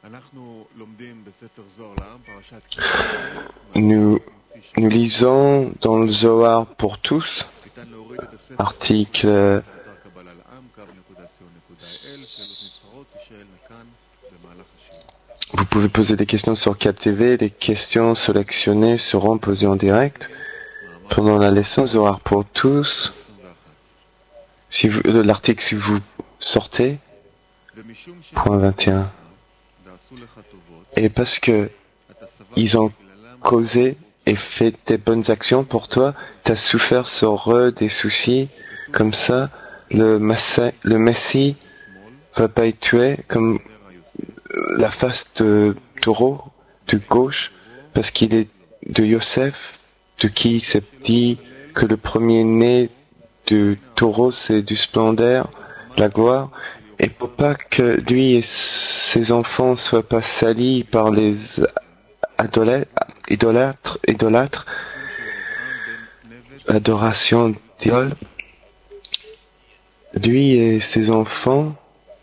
Nous lisons dans le Zohar pour tous, article '. Vous pouvez poser des questions sur CapTV, les questions sélectionnées seront posées en direct pendant la leçon Zohar pour tous. Si l'article, si vous sortez, point 21. Et parce que ils ont causé et fait des bonnes actions pour toi, tu as souffert sur eux des soucis, comme ça, le Messie va pas être tué comme la face de taureau de gauche, parce qu'il est de Yosef, de qui s'est dit que le premier-né du taureau c'est du splendeur, la gloire, et pour pas que lui et ses enfants soient pas salis par les idolâtres, adoration d'idole, lui et ses enfants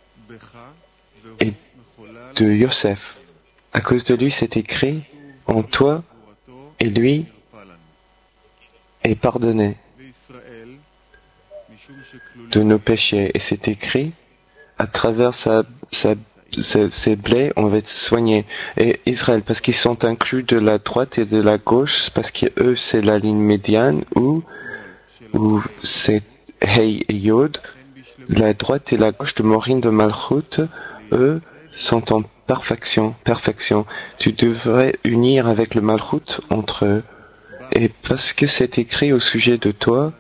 et de Yosef. À cause de lui, c'est écrit en toi et lui est pardonné de nos péchés. Et c'est écrit à travers ses blés, on va être soigné. Et Israël, parce qu'ils sont inclus de la droite et de la gauche, parce qu'eux, c'est la ligne médiane, où c'est Hey et Yod, la droite et la gauche de Morin de Malchut, eux, sont en perfection. Tu devrais unir avec le Malchut entre eux. Et parce que c'est écrit au sujet de toi,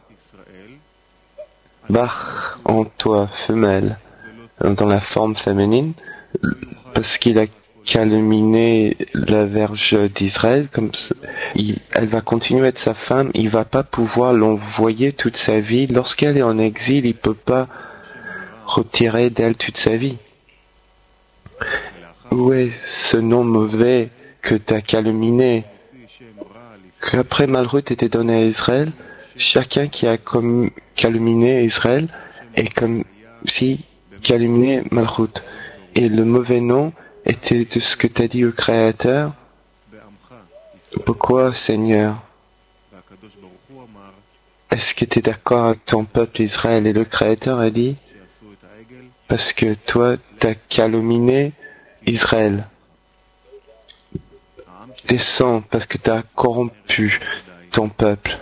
Bach en toi, femelle, dans la forme féminine, parce qu'il a calminé la Vierge d'Israël, comme ça, elle va continuer à être sa femme, il va pas pouvoir l'envoyer toute sa vie. Lorsqu'elle est en exil, il peut pas retirer d'elle toute sa vie. Où est ce nom mauvais que tu as calminé, qu'après Malchut était donné à Israël? Chacun qui a calminé Israël est comme si calminé Malchut. Et le mauvais nom était de ce que tu as dit au Créateur. Pourquoi, Seigneur? Est-ce que tu es d'accord avec ton peuple Israël? Et le Créateur a dit, parce que toi, tu as calminé Israël. Descends, parce que tu as corrompu ton peuple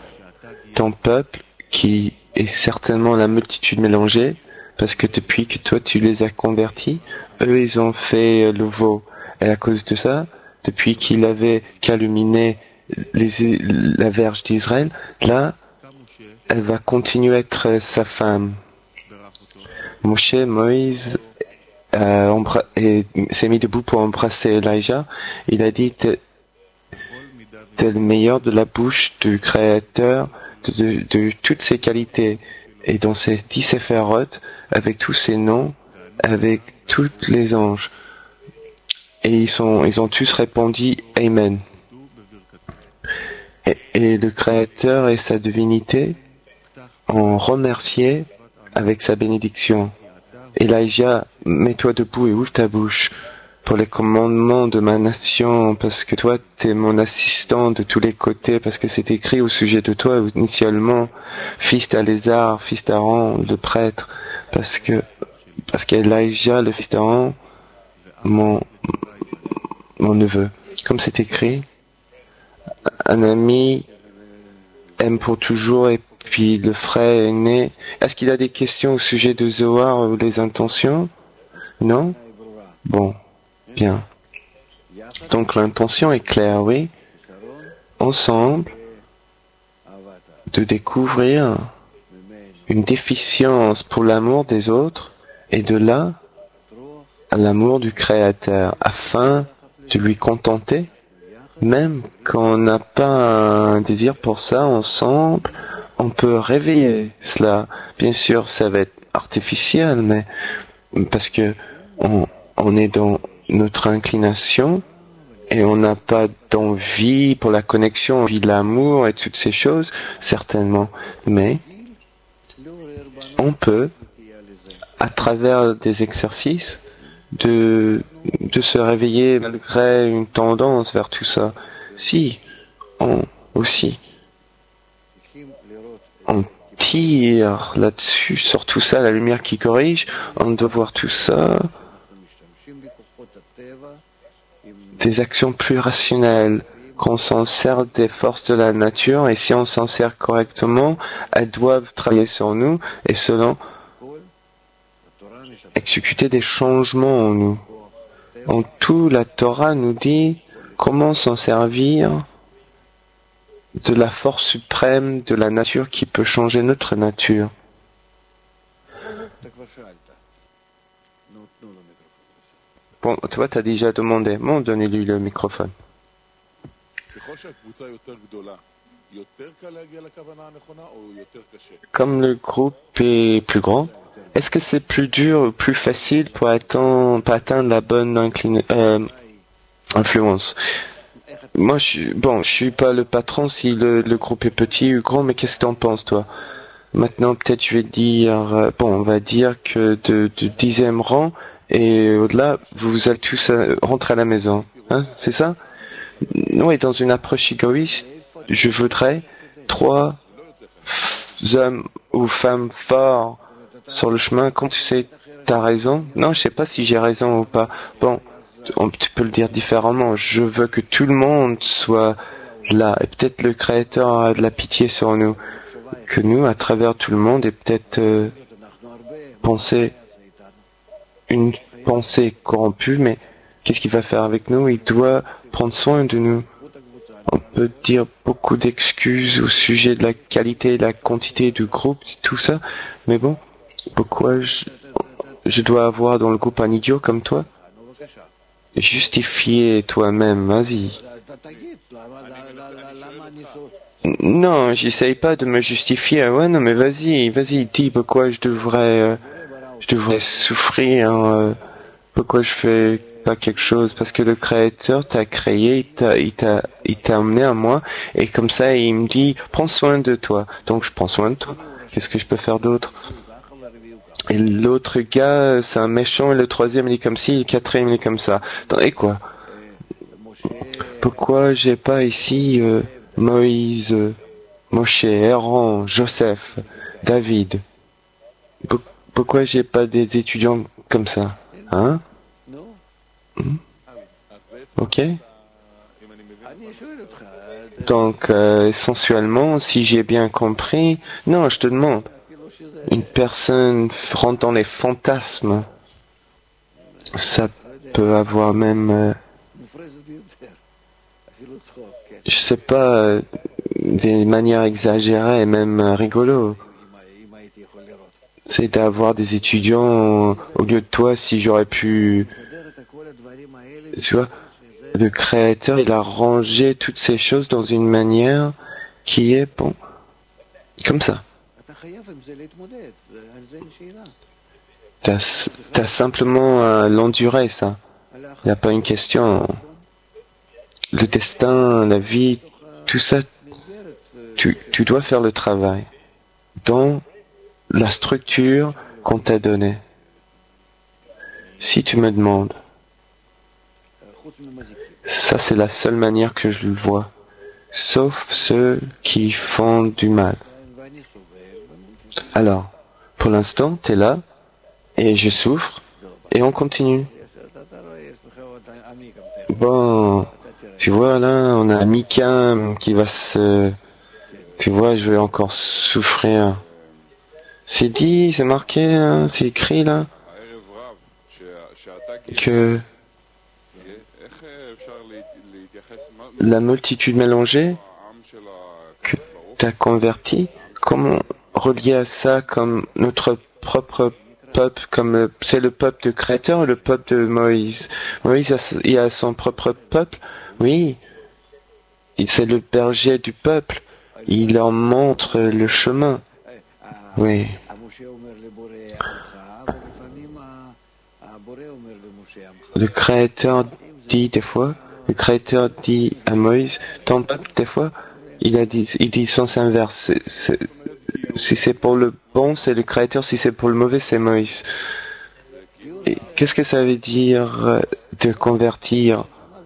qui est certainement la multitude mélangée, parce que depuis que toi tu les as convertis, eux ils ont fait le veau. Et à cause de ça, depuis qu'il avait calminé la Vierge d'Israël, là, elle va continuer à être sa femme. Moïse s'est mis debout pour embrasser Elijah. Il a dit, t'es le meilleur de la bouche du Créateur, de toutes ses qualités. Et dans ces 10 séphirotes, avec tous ces noms, avec tous les anges. Et ils ont tous répondu Amen. Et le Créateur et sa divinité ont remercié avec sa bénédiction. Elijah, mets-toi debout et ouvre ta bouche pour les commandements de ma nation, parce que toi, t'es mon assistant de tous les côtés, parce que c'est écrit au sujet de toi, initialement, fils d'Alézar, fils d'Aaron, le prêtre, parce qu'Elijah, le fils d'Aaron, mon neveu. Comme c'est écrit, un ami aime pour toujours, et puis le frère aîné. Est-ce qu'il a des questions au sujet de Zohar ou les intentions? Non? Bon. Bien. Donc l'intention est claire, oui. Ensemble, de découvrir une déficience pour l'amour des autres et de là à l'amour du Créateur, afin de lui contenter, même quand on n'a pas un désir pour ça, ensemble, on peut réveiller cela. Bien sûr, ça va être artificiel, mais parce que on est dans notre inclination et on n'a pas d'envie pour la connexion, envie de l'amour et toutes ces choses, certainement. Mais on peut, à travers des exercices, de peut se réveiller malgré une tendance vers tout ça. Si, aussi, on tire là-dessus, sur tout ça, la lumière qui corrige, on doit voir tout ça, des actions plus rationnelles, qu'on s'en sert des forces de la nature, et si on s'en sert correctement, elles doivent travailler sur nous, et selon exécuter des changements en nous. En tout, la Torah nous dit comment s'en servir de la force suprême de la nature qui peut changer notre nature. Bon, toi, tu as déjà demandé. Bon, donnez-lui le microphone. Comme le groupe est plus grand, est-ce que c'est plus dur ou plus facile pour atteindre la bonne influence? Moi, je suis pas le patron si le groupe est petit ou grand, mais qu'est-ce que t'en penses, toi? Maintenant, peut-être je vais dire, on va dire que de 10e rang et au-delà, vous allez tous rentrer à la maison. Hein, c'est ça? Oui, dans une approche égoïste, je voudrais 3 hommes ou femmes forts sur le chemin. Quand tu sais, t'as raison. Non, je sais pas si j'ai raison ou pas. Bon, tu peux le dire différemment. Je veux que tout le monde soit là. Et peut-être le Créateur a de la pitié sur nous. Que nous, à travers tout le monde, et peut-être penser une pensée corrompue, mais qu'est-ce qu'il va faire avec nous? Il doit prendre soin de nous. On peut dire beaucoup d'excuses au sujet de la qualité et de la quantité du groupe, tout ça, mais bon, pourquoi je dois avoir dans le groupe un idiot comme toi? Justifier toi-même, vas-y. Non, j'essaye pas de me justifier. Ouais, non, mais vas-y, dis pourquoi je devrais souffrir, pourquoi je fais pas quelque chose, parce que le Créateur t'a créé, il t'a amené à moi, et comme ça, il me dit, prends soin de toi. Donc, je prends soin de toi. Qu'est-ce que je peux faire d'autre? Et l'autre gars, c'est un méchant, et le troisième, il est comme ci, et le quatrième, il est comme ça. Et quoi? Pourquoi j'ai pas ici Moïse, Moshe, Aaron, Joseph, David? Pourquoi j'ai pas des étudiants comme ça? Hein? Ok? Donc, essentiellement, si j'ai bien compris, non, je te demande, une personne rentre dans les fantasmes, ça peut avoir même, je sais pas, des manières exagérées et même rigolo. C'est d'avoir des étudiants au lieu de toi, si j'aurais pu, tu vois, le Créateur, il a rangé toutes ces choses dans une manière qui est, bon, comme ça. T'as simplement à l'endurer, ça. Il n'y a pas une question. Le destin, la vie, tout ça, tu dois faire le travail dans la structure qu'on t'a donnée. Si tu me demandes, ça c'est la seule manière que je le vois, sauf ceux qui font du mal. Alors, pour l'instant, t'es là, et je souffre, et on continue. Bon, tu vois là, on a Mika qui va se... Tu vois, je vais encore souffrir. C'est dit, c'est marqué, hein, c'est écrit là, que la multitude mélangée que tu as converti, comment relier à ça comme notre propre peuple, comme c'est le peuple de Créateur, le peuple de Moïse. Moïse il a son propre peuple, oui, c'est le berger du peuple, il leur montre le chemin. Oui. Le Créateur dit des fois, le Créateur dit à Moïse, ton peuple des fois, il dit sens inverse. Si c'est pour le bon, c'est le Créateur, si c'est pour le mauvais, c'est Moïse. Et Qu'est-ce que ça veut dire de convertir?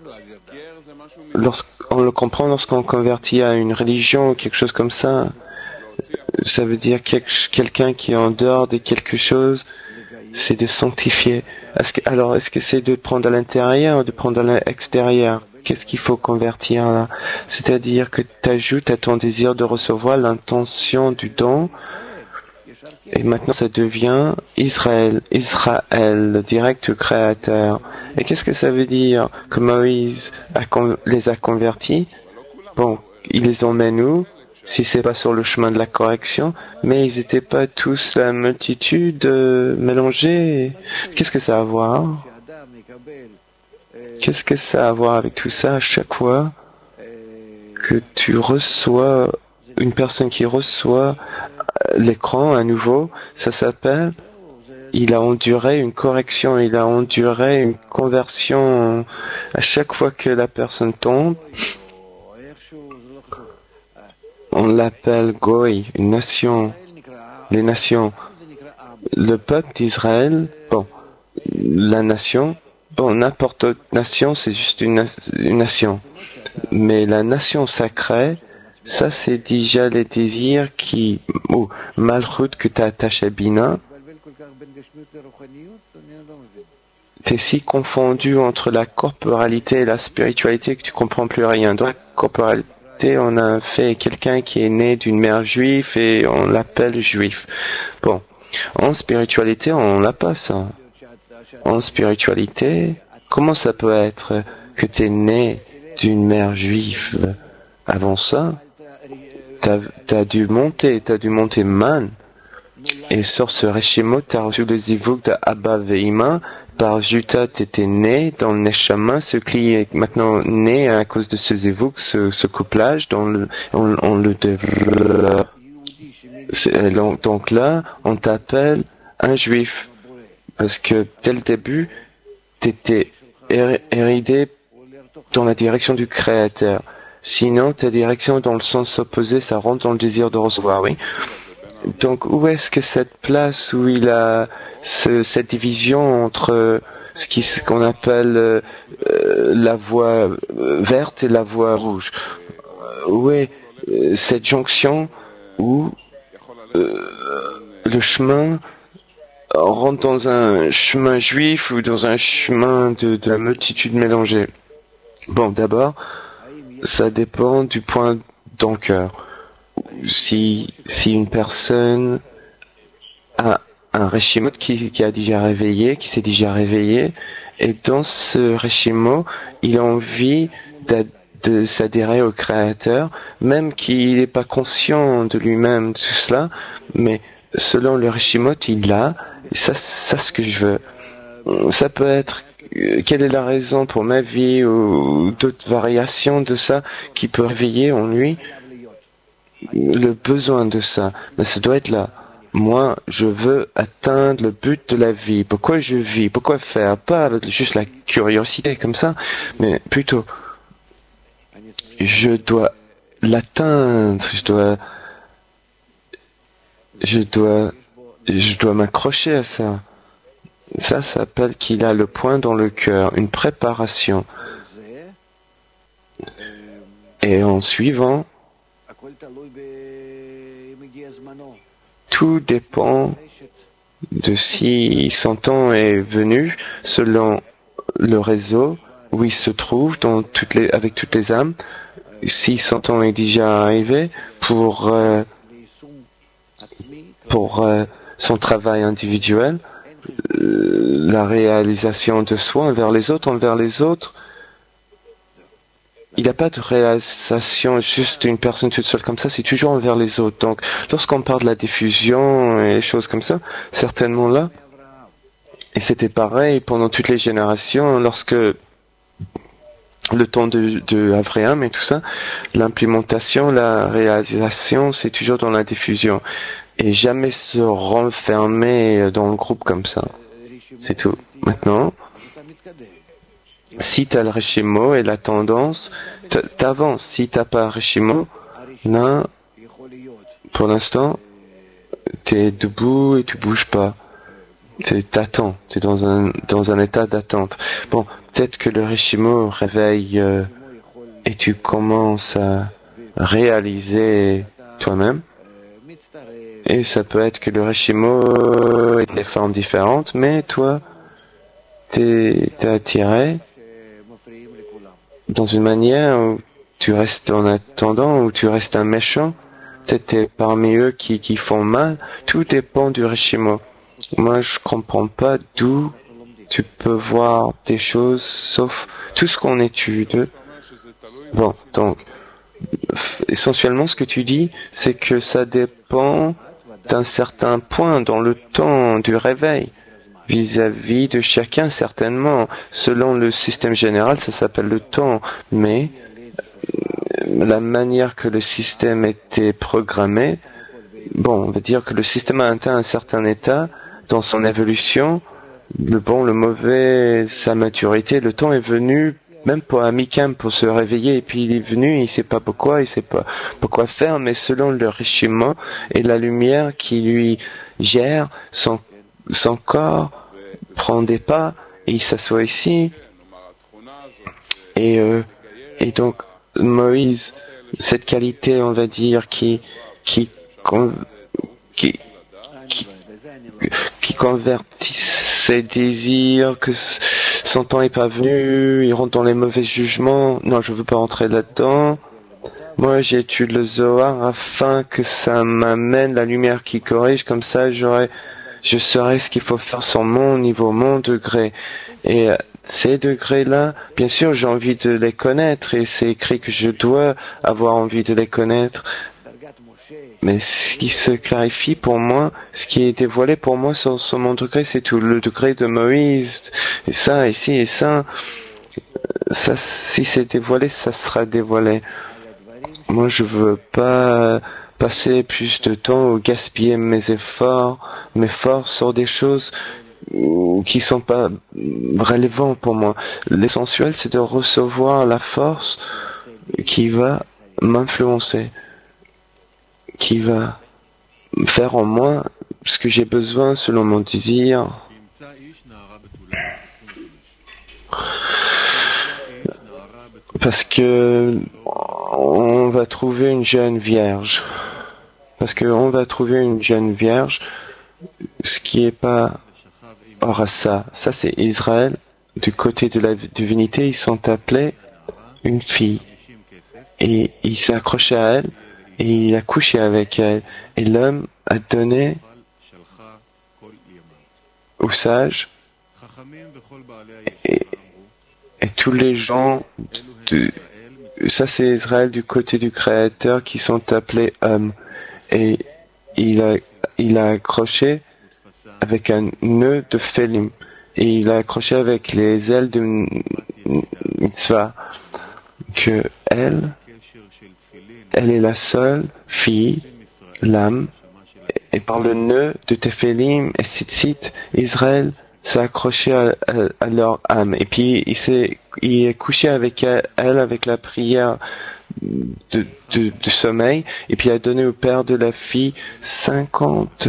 On le comprend lorsqu'on convertit à une religion ou quelque chose comme ça. Ça veut dire quelqu'un qui est en dehors de quelque chose, c'est de sanctifier. Est-ce que c'est de prendre à l'intérieur ou de prendre à l'extérieur? Qu'est-ce qu'il faut convertir là? C'est-à-dire que tu ajoutes à ton désir de recevoir l'intention du don, et maintenant ça devient Israël, le direct créateur. Et qu'est-ce que ça veut dire que Moïse les a convertis? Bon, il les emmène où? Si c'est pas sur le chemin de la correction, mais ils n'étaient pas tous la multitude mélangée. Qu'est-ce que ça a à voir? Qu'est-ce que ça a à voir avec tout ça? À chaque fois que tu reçois une personne qui reçoit l'écran à nouveau, ça s'appelle il a enduré une correction, il a enduré une conversion. À chaque fois que la personne tombe, on l'appelle Goy, une nation, les nations. Le peuple d'Israël, bon, la nation, bon, n'importe quelle nation, c'est juste une nation. Mais la nation sacrée, ça c'est déjà les désirs ou malchut que tu attaches à Bina. T'es si confondu entre la corporalité et la spiritualité que tu comprends plus rien. Dans la corporalité, on a fait quelqu'un qui est né d'une mère juive et on l'appelle juif. Bon, en spiritualité, on l'a pas ça. En spiritualité, comment ça peut être que tu es né d'une mère juive? Avant ça, t'as dû monter man. Et sur ce Reshimot, tu as reçu le zivug de Abba Veima. Par Juta, tu étais né dans le Neshama, ce qui est maintenant né à cause de ce zivug, ce couplage, on le développe. Donc là, on t'appelle un juif. Parce que dès le début, tu étais héridé dans la direction du Créateur. Sinon, ta direction dans le sens opposé, ça rentre dans le désir de recevoir, oui. Donc, où est-ce que cette place où il a cette division entre ce qu'on appelle la voie verte et la voie rouge? Où est cette jonction où le chemin rentre dans un chemin juif ou dans un chemin de la multitude mélangée? Bon, d'abord, ça dépend du point dans le cœur. Si une personne a un Reshimot qui s'est déjà réveillé, et dans ce Reshimot, il a envie de s'adhérer au Créateur, même qu'il n'est pas conscient de lui-même, de tout cela, mais selon le Reshimot, il l'a, et ça, ce que je veux. Ça peut être quelle est la raison pour ma vie ou d'autres variations de ça qui peut réveiller en lui le besoin de ça. Mais ça doit être là. Moi, je veux atteindre le but de la vie. Pourquoi je vis? Pourquoi faire? Pas avec juste la curiosité comme ça, mais plutôt, je dois l'atteindre. Je dois m'accrocher à ça. Ça s'appelle qu'il a le point dans le cœur, une préparation. Et en suivant, tout dépend de si son temps est venu selon le réseau où il se trouve avec toutes les âmes, si son temps est déjà arrivé pour son travail individuel, la réalisation de soi envers les autres. Il n'y a pas de réalisation juste d'une personne toute seule comme ça, c'est toujours envers les autres. Donc, lorsqu'on parle de la diffusion et les choses comme ça, certainement là, et c'était pareil pendant toutes les générations, lorsque le temps de Abraham et tout ça, l'implémentation, la réalisation, c'est toujours dans la diffusion. Et jamais se renfermer dans le groupe comme ça. C'est tout. Maintenant, si tu as le Reshimo et la tendance, t'avances. Si t'as pas le Reshimo, là, pour l'instant, tu es debout et tu bouges pas. t'attends, t'es dans un état d'attente. Bon, peut-être que le Rishimo réveille et tu commences à réaliser toi-même. Et ça peut être que le Rishimo ait des formes différentes, mais toi, t'es attiré dans une manière où tu restes en attendant, où tu restes un méchant. Peut-être t'es parmi eux qui font mal. Tout dépend du Rishimo. Moi, je comprends pas d'où tu peux voir des choses, sauf tout ce qu'on étude. Bon, donc, essentiellement, ce que tu dis, c'est que ça dépend d'un certain point dans le temps du réveil, vis-à-vis de chacun, certainement. Selon le système général, ça s'appelle le temps, mais la manière que le système était programmé, bon, on va dire que le système a atteint un certain état dans son évolution, le bon, le mauvais, sa maturité, le temps est venu, même pour Amikam, pour se réveiller, et puis il est venu, il sait pas pourquoi, il sait pas pourquoi faire, mais selon le Rishima et la lumière qui lui gère, son corps prend des pas, et il s'assoit ici, et donc, Moïse, cette qualité, on va dire, qui convertit ses désirs, que son temps est pas venu, il rentre dans les mauvais jugements. Non, je veux pas rentrer là-dedans. Moi, j'étudie le Zohar afin que ça m'amène la lumière qui corrige, comme ça, je saurai ce qu'il faut faire sur mon niveau, mon degré. Et ces degrés-là, bien sûr, j'ai envie de les connaître, et c'est écrit que je dois avoir envie de les connaître. Mais ce qui se clarifie pour moi, ce qui est dévoilé pour moi sur mon degré, c'est tout le degré de Moïse, et ça, ici, et ça, si c'est dévoilé, ça sera dévoilé. Moi, je veux pas passer plus de temps ou gaspiller mes forces sur des choses qui sont pas relevants pour moi. L'essentiel, c'est de recevoir la force qui va m'influencer, qui va faire en moi ce que j'ai besoin selon mon désir. Parce que on va trouver une jeune vierge. Ce qui est pas Orasa. Ça, c'est Israël. Du côté de la divinité, ils sont appelés une fille. Et il s'est accroché à elle, et il a couché avec elle. Et l'homme a donné aux sages, et tous les gens, ça c'est Israël du côté du Créateur qui sont appelés hommes. Et il a accroché avec un nœud de Félim. Et il a accroché avec les ailes de Mitzvah. Que elle est la seule fille, l'âme, et par le nœud de Téphélim et Tzitzit, Israël s'est accroché à leur âme. Et puis il est couché avec elle avec la prière de sommeil, et puis il a donné au père de la fille 50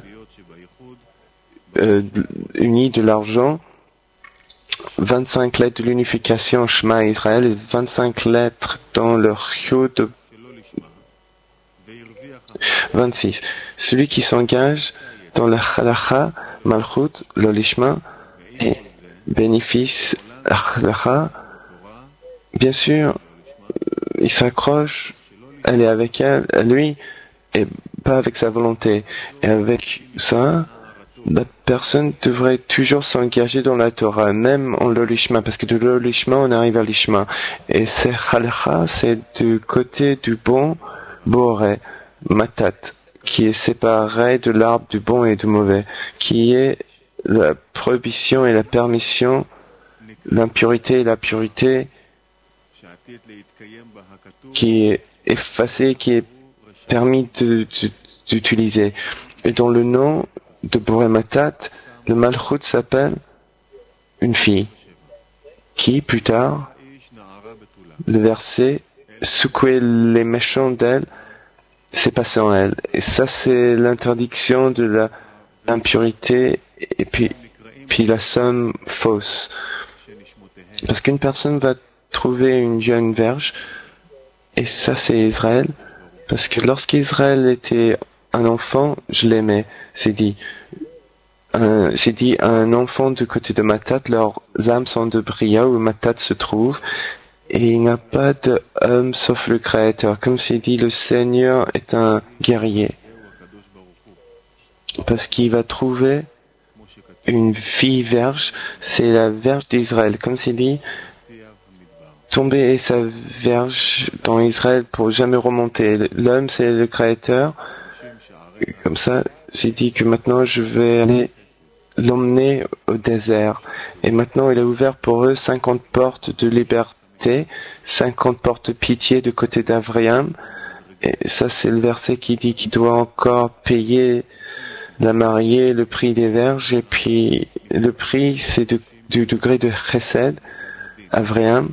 unis de l'argent, 25 lettres de l'unification Shema Israël et 25 lettres dans le Yod 26. Celui qui s'engage dans le Halacha, Malchut, l'Olishma et bénéfice Halacha, bien sûr, il s'accroche, elle est avec elle, lui, et pas avec sa volonté. Et avec ça, la personne devrait toujours s'engager dans la Torah, même en l'Olishma, parce que de l'Olishma, on arrive à l'Ishma. Et c'est Halacha, c'est du côté du bon Boré, Matat, qui est séparé de l'arbre du bon et du mauvais, qui est la prohibition et la permission, l'impurité et la pureté, qui est effacée, qui est permis d'utiliser. Et dans le nom de Boré Matat, le Malchut s'appelle une fille, qui, plus tard, le verset, secouer les méchants d'elle, c'est passé en elle. Et ça, c'est l'interdiction de l'impurité et puis la somme fausse. Parce qu'une personne va trouver une jeune vierge, et ça c'est Israël, parce que lorsqu'Israël était un enfant, je l'aimais. C'est dit, un enfant du côté de Matat, leurs âmes sont de Bria où Matat se trouve, et il n'y a pas d'homme sauf le Créateur. Comme c'est dit, le Seigneur est un guerrier. Parce qu'il va trouver une fille vierge, c'est la vierge d'Israël. Comme c'est dit, tomber est sa vierge dans Israël pour jamais remonter. L'homme, c'est le Créateur. Comme ça, c'est dit que maintenant je vais aller l'emmener au désert. Et maintenant, il a ouvert pour eux 50 portes de liberté, 50 portes de pitié du côté d'Avriam. Et ça, c'est le verset qui dit qu'il doit encore payer la mariée, le prix des verges. Et puis, le prix, c'est du degré de Chesed, Avriam.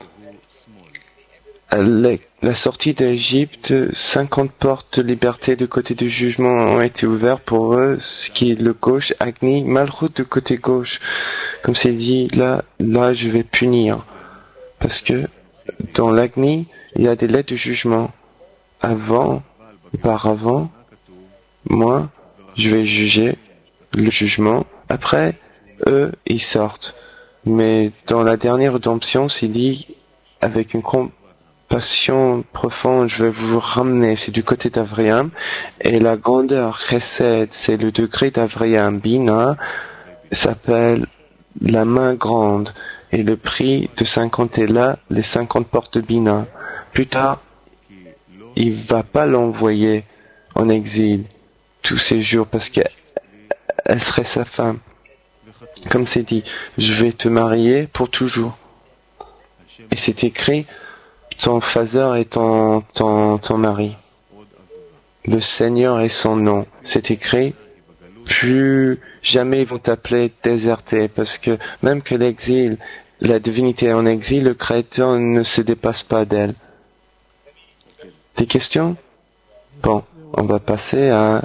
La sortie d'Égypte, 50 portes de liberté du côté du jugement ont été ouvertes pour eux, ce qui est le gauche, Agni, Malchut du côté gauche. Comme c'est dit, là, je vais punir. Parce que dans l'Agni, il y a des lettres de jugement. Auparavant, moi, je vais juger le jugement. Après, eux, ils sortent. Mais dans la dernière rédemption, c'est dit, avec une passion profonde, je vais vous ramener, c'est du côté d'Avriam, et la grandeur Chesed, c'est le degré d'Avriam. Bina s'appelle la main grande, et le prix de 50 est là, les 50 portes de Bina. Plus tard, il va pas l'envoyer en exil tous ces jours parce qu'elle serait sa femme. Comme c'est dit, je vais te marier pour toujours. Et c'est écrit, ton Fazer est ton mari. Le Seigneur est son nom. C'est écrit, plus jamais ils vont t'appeler déserté, parce que même que l'exil, la divinité est en exil, le Créateur ne se dépasse pas d'elle. Des questions? Bon, on va passer à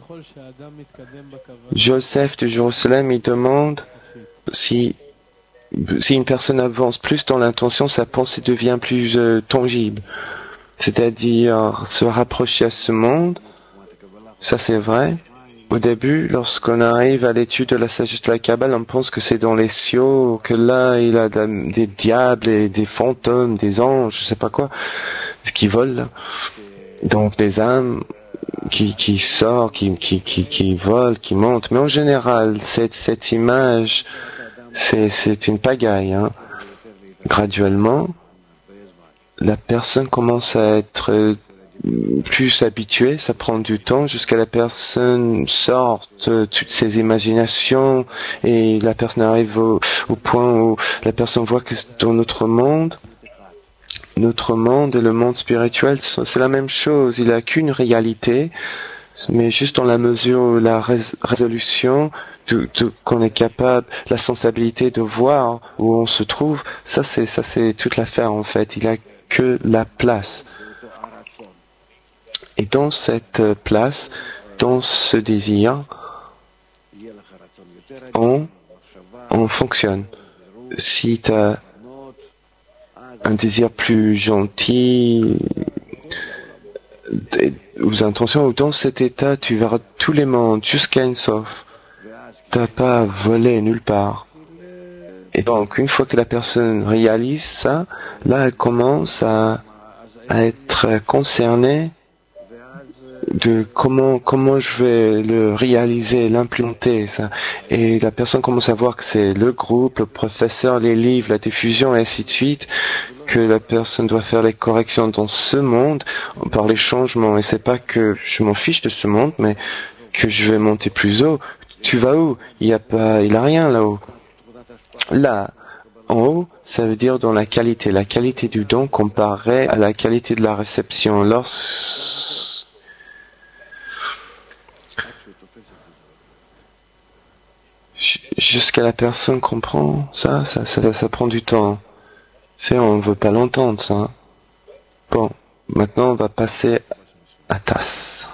Joseph de Jérusalem. Il demande si une personne avance plus dans l'intention, sa pensée devient plus tangible. C'est-à-dire se rapprocher à ce monde. Ça c'est vrai. Au début, lorsqu'on arrive à l'étude de la sagesse de la Kabbale, on pense que c'est dans les cieux, que là il y a des diables et des fantômes, des anges, je sais pas quoi, qui volent. Donc les âmes qui sortent, qui volent, qui montent. Mais en général, cette image, c'est une pagaille. Hein. Graduellement, la personne commence à être plus habituée, ça prend du temps jusqu'à la personne sorte toutes ses imaginations et la personne arrive au point où la personne voit que dans notre monde et le monde spirituel, c'est la même chose. Il n'a qu'une réalité, mais juste dans la mesure où la résolution qu'on est capable, la sensibilité de voir où on se trouve, ça c'est toute l'affaire en fait. Il a que la place. Et dans cette place, dans ce désir, on fonctionne. Si tu as un désir plus gentil, aux intentions, ou dans cet état, tu verras tous les mondes jusqu'à une sauf. Tu n'as pas à voler nulle part. Et donc, une fois que la personne réalise ça, là, elle commence à être concernée de comment je vais le réaliser, l'implanter, ça. Et la personne commence à voir que c'est le groupe, le professeur, les livres, la diffusion, et ainsi de suite, que la personne doit faire les corrections dans ce monde par les changements. Et c'est pas que je m'en fiche de ce monde, mais que je vais monter plus haut. Tu vas où? Il a rien là-haut. Là, en haut, ça veut dire dans la qualité du don comparée à la qualité de la réception. Jusqu'à la personne comprend ça prend du temps. On ne veut pas l'entendre, ça. Bon, maintenant on va passer à TAS.